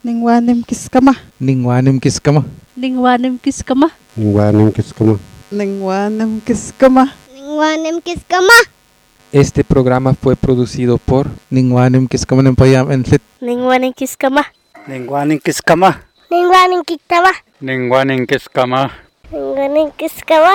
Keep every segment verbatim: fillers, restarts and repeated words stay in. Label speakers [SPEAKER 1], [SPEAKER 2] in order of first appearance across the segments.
[SPEAKER 1] Ningwanim kiskama.
[SPEAKER 2] Ningwanim kiskama.
[SPEAKER 3] Ningwanim kiskama.
[SPEAKER 4] Ningwanim kiskama.
[SPEAKER 1] Ningwanim kiskama.
[SPEAKER 5] Ningwanim kiskama.
[SPEAKER 2] Este programa fue producido por Ningwanim Kiskama Nempayam Enlit.
[SPEAKER 3] Ningwanim kiskama.
[SPEAKER 4] Ningwanim kiskama.
[SPEAKER 5] Ningwanim kiskama.
[SPEAKER 4] Ningwanim kiskama.
[SPEAKER 5] Ningwanim kiskama.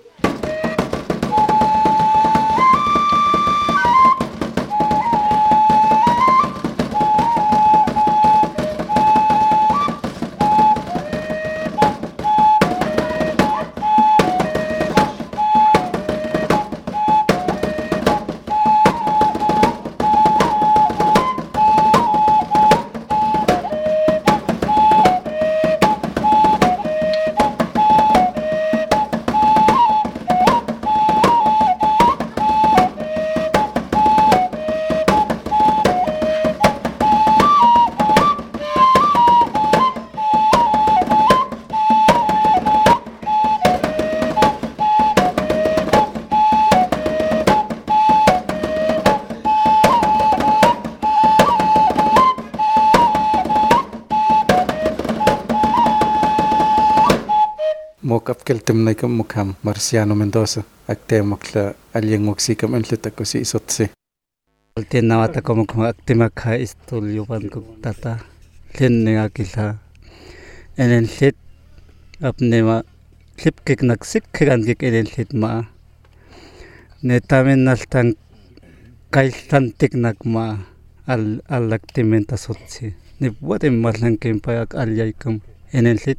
[SPEAKER 2] Mokap keltem naikam mukham Marciano Mendoza. Akte makla alyang moksikam enlit ako si isotse.
[SPEAKER 6] Tinawata ko mukhang aktimakha istulyo pan ko tata. Lin nga kila. Enenlit apne ma klip kik naksik kikan kik enenlit ma. Netamin naltang kailtantik nagma al alaktimenta sotse. Ni buatim malang kimpayak alyaykum enenlit.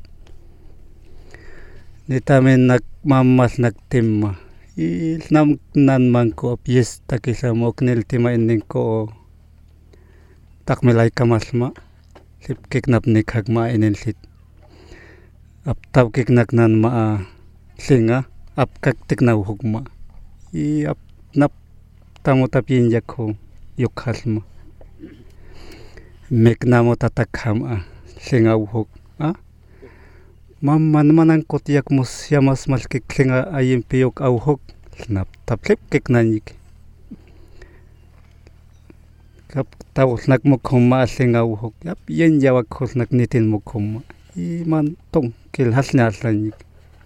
[SPEAKER 6] Nitamin nagmamas nagtimma. Ilnam nan man ko apyes takisa mo kniltima inning ko takmilay kamasma. Lip kiknap ni kagma inenlit. Aptaw kiknak nan maa singa apkak tikna hugma. I ap nap tamo tapinja ko yukhalma. Meknamo tatakhama singa uhog. Ah? Mamma naman ko tiyak mo siya mas malkiklinga ayim piyok auhok nap taplip kiknanik kap tawos nagmukhom maaling auhok yap yan yawag ko nagnitin mukhom iman tong kilhas na aslanik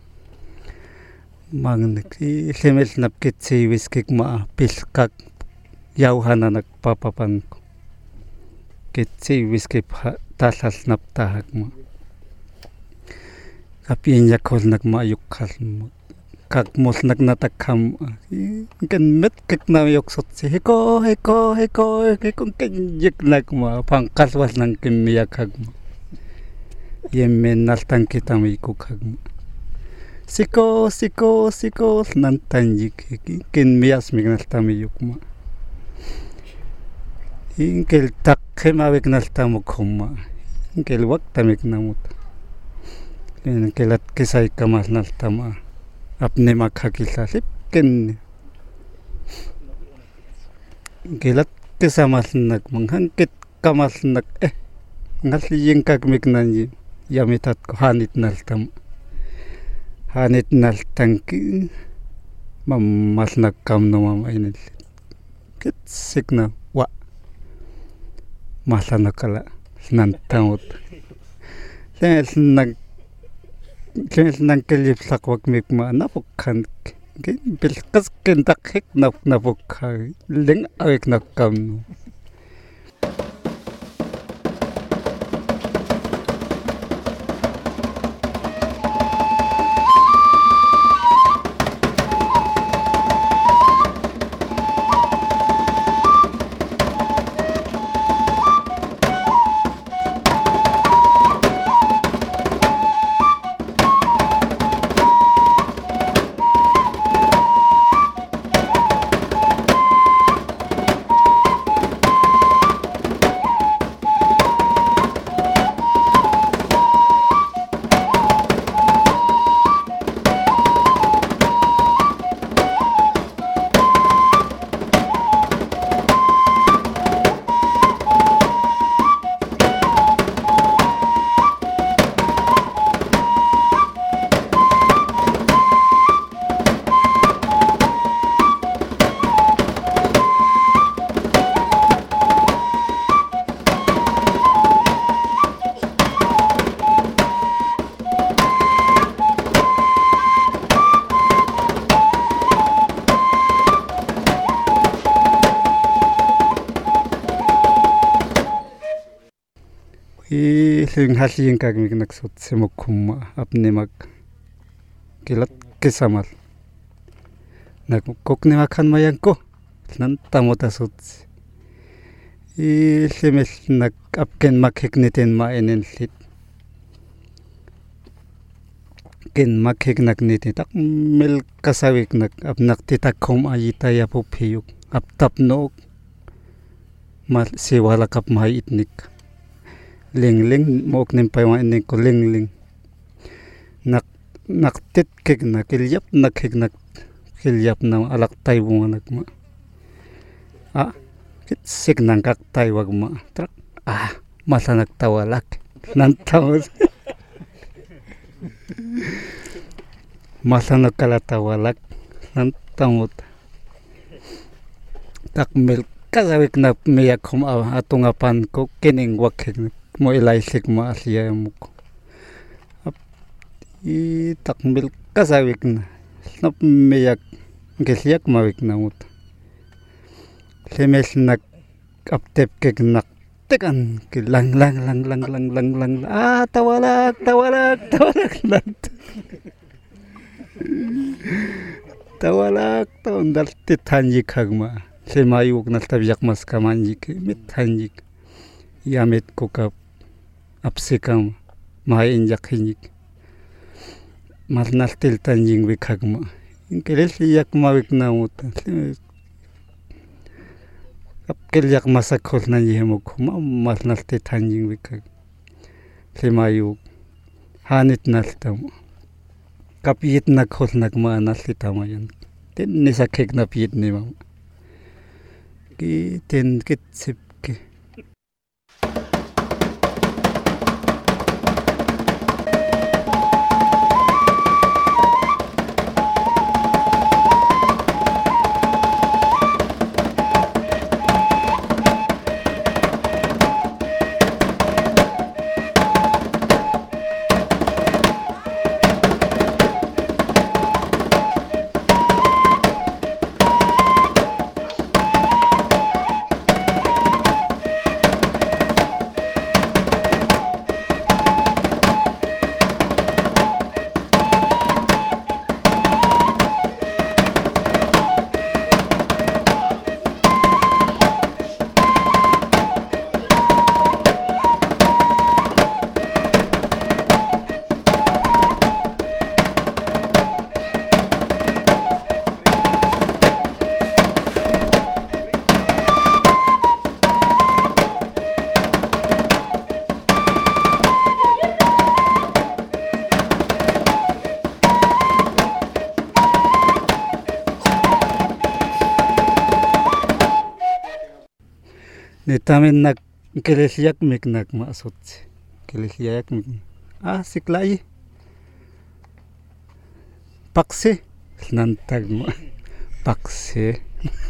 [SPEAKER 6] magnik isimil napkit si wiskik maa pilkak yawhana nagpapapan ko kit si wiskip tasas naptahag mo kapinya kol nagmayok kalmo kag mos nagnatakham kan met kikna yok sotse heko heko heko heko kenjek nagma pangkaswas nang kimya kagma yemen naltang kita miku kagma siko siko siko nantanjik kin mias mignaltami yukma inkel takhema vignaltamu khumma inkel waktamik namut Kaya kilat kisay kamas naltama apne makhakila lip ken kilat kisamas nag manghangkit kamas nag eh ngaliyeng kagmik nanyi yamitat ko hanit naltam hanit naltang ki mamas nagkam no mamainil kit signa wa masana kala nantamot les nag Kaya nang kalip sakwag mikma napukhan bilkas kintakik nap napukha ling awik nakam I ling halin kag mig nagsut simukuma apnimak kilat kisamal nak kokni makan mayanko nan tamotasut I limel nak apken makhiknitin maenen lit ken makhiknak niti tak mel kasawik nak apnak titakom ayita ya pupiyuk aptap nok mal siwala kap mai itnik ling ling mok nim pa wan ko ling ling nak nak tit kek nak kilyap nak kek nak kilyap na alak tay bunga nak ma ah kit sik nang kak tay wag ma trak ah masa nak tawalak nan tawos masa nak kala tawalak nan tamot tak mel kasawik na miyak kum atungapan ko kining wakik mo ilaisik mo asya mo ko I takmil kasawik na snap miyak gesyak mawik na mut lemes nak aptep kek nak tekan ke lang lang lang lang lang lang lang ah tawalak tawalak tawalak lang tawalak tawandal titanji kagma semayuk na tabyak mas kamanjik mitanjik yamet ko kap apsikam mainjak hinik marnal til tanjing wikagma inkelel yak mawik na muta apkel yak masakol na yemok ma marnal til tanjing wikag semayuk hanit naltam kapit na khol nagma nalitamayan tin nisakek na pit ni mam ki ten kit sip ke Nitamin nak kelesyak mik nak maksud kelesyak mik ah siklai pakse nantag mo pakse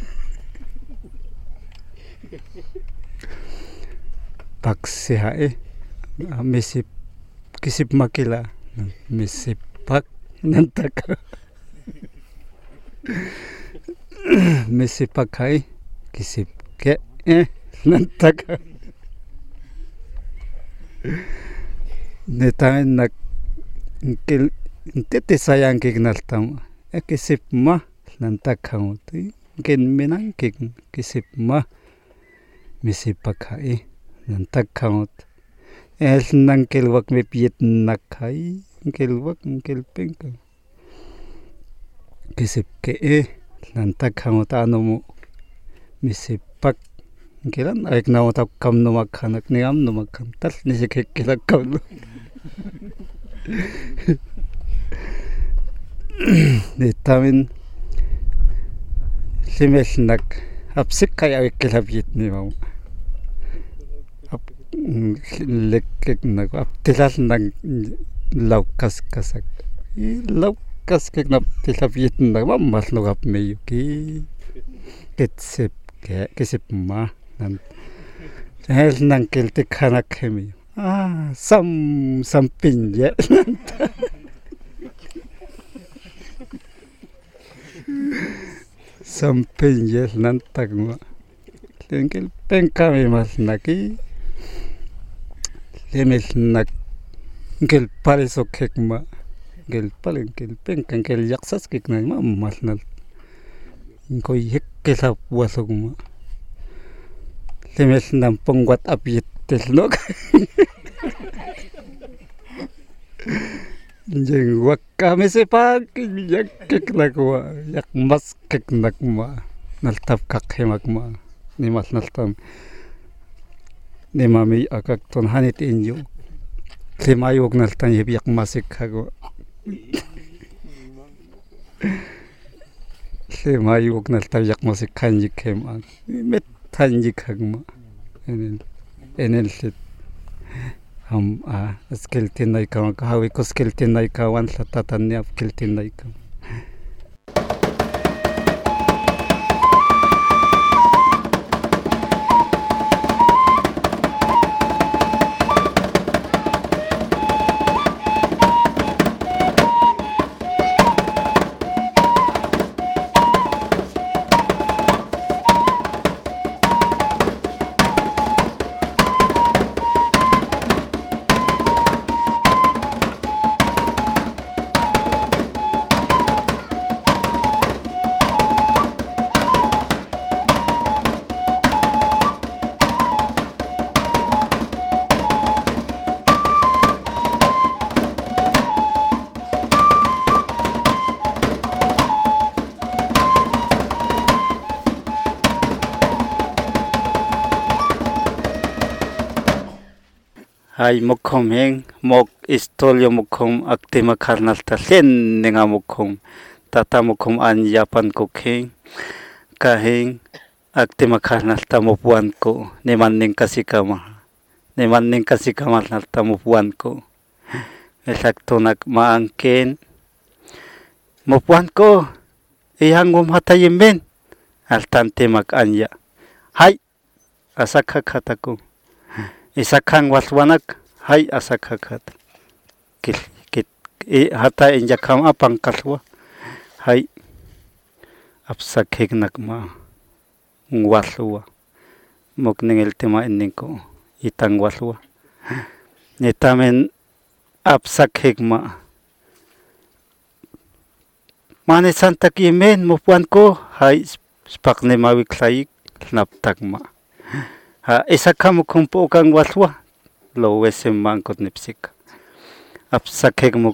[SPEAKER 6] pakse hae mesip kisip makila mesip pak nantag mesip pakai kisip ke eh nantag netamin nak kel tete sayang kek naltam ekisip ma nantag kamut ken menang kek kisip ma misip pakai nantag kamut el nang kelwak me piet nakai kelwak kelpeng kisip ke e nantag kamut ano mo misip pak Kilan ay nawatak kam no makhanak niyam no makham tal nisikik kilak kam no nitamin simel nak apsik kaya kilabit ni mau ap lekek nak aptilal nak laukas kasak i laukas kek nak tilabit nak mamal no gap meyo ki ketsep ke kesip ma nan hel nang kelte khanak khemi ah sam sampin je sampin je nan tagma lengkel pengkami mas naki lemel nak gel pariso kekma gel palen gel penkan gel yaksas kekna ma malnal koy hekkela wasogma lemel nam pongwat apiet telnok jeng wakame sepak yak kekna ko yak mas kekna ma naltap kakhemak ma ni mas naltam ni mami akak ton hanit inyo Limayog naltan yebiyak masik hago. Limayog naltan yak masik kanjik kema. Met tanjik hagma. Enel enel sit. Ham a skiltin nai ka hawi ko skiltin nai ka wan satatan ni ap skiltin nai ka. Hai mokom heng mok istolyo mokom aktima karnal talen nenga mokom tata mokom an yapan ko heng kaheng aktima karnal tamopuan ko neman ning kasikama neman ning kasikama nal tamopuan ko esaktonak maangken mopuan ko ihangum hatayemen altan temak anya hai asakha khatako Isakang waswanak hai asakakat kil kit e hata injakam apang kalwa hai apsakek nakma ngwalwa moknengel tema inningko itang walwa netamen apsakek ma mane santak yemen mopuan ko hai spakne mawik laik naptakma ha isakam kumpo kang waswa lo wesem mangkot nipsik apsakek mo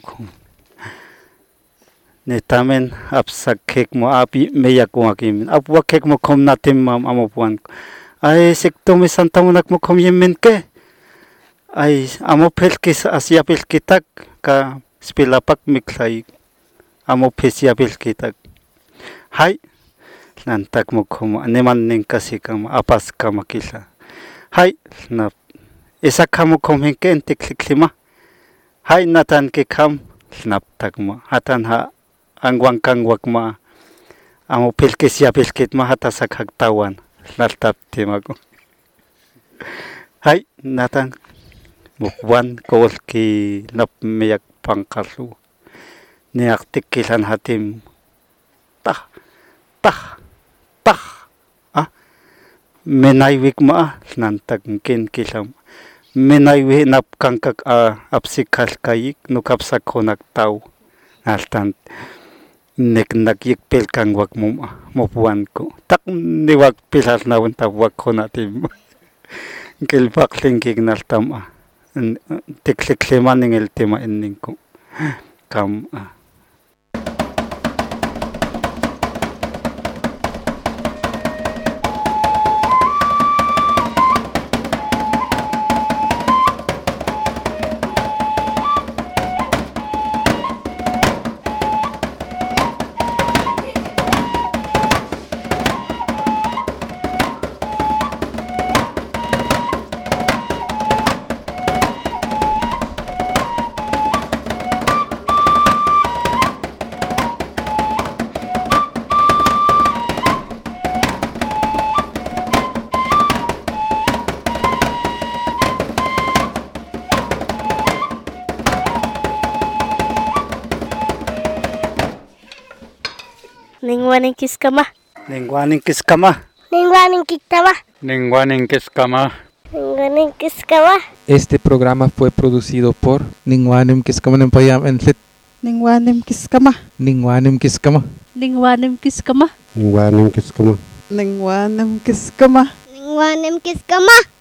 [SPEAKER 6] netamen apsakek mo api meyak mo akim apwakek mo kom natim mam amopuan ay sekto me santamunak mo kom yemen ke ay amo pelkis asya pelkitak ka spilapak miklay amo pesya pelkitak hay nantak mo kom neman ning kasi kam apas kamakila Hai na isa kamu komengke entik liklima hai natan ke kam snap takma hatan ha angwang kangwak ma amo pelke sia pelket ma hata sakak tawan naltap temago hai natan mukwan kol ki nap meyak pangkalu ne aktik kilan hatim tah tah tah menai wik ma nantak ken kilam menai we nap kangkak a apsikal kayik nukap sakonak tau altan nek nak yik pel kangwak mum mopuan ko tak niwak pilar nawon tawak konatim kel bakling kignal tam a teklik leman ngel tema enning ko kam
[SPEAKER 3] Ningwaning kiskama.
[SPEAKER 4] Ningwaning kiskama.
[SPEAKER 5] Ningwaning kiskama.
[SPEAKER 4] Ningwaning kiskama.
[SPEAKER 5] Ningwaning Ningwanim kiskama.
[SPEAKER 7] Este programa fue producido por
[SPEAKER 2] Ningwanim kiskama ng payam entlit.
[SPEAKER 1] Ningwanim kiskama.
[SPEAKER 2] Ningwanim kiskama.
[SPEAKER 3] Ningwanim kiskama.
[SPEAKER 4] Ningwanim kiskama.
[SPEAKER 1] Ningwanim kiskama.
[SPEAKER 5] Ningwanim kiskama.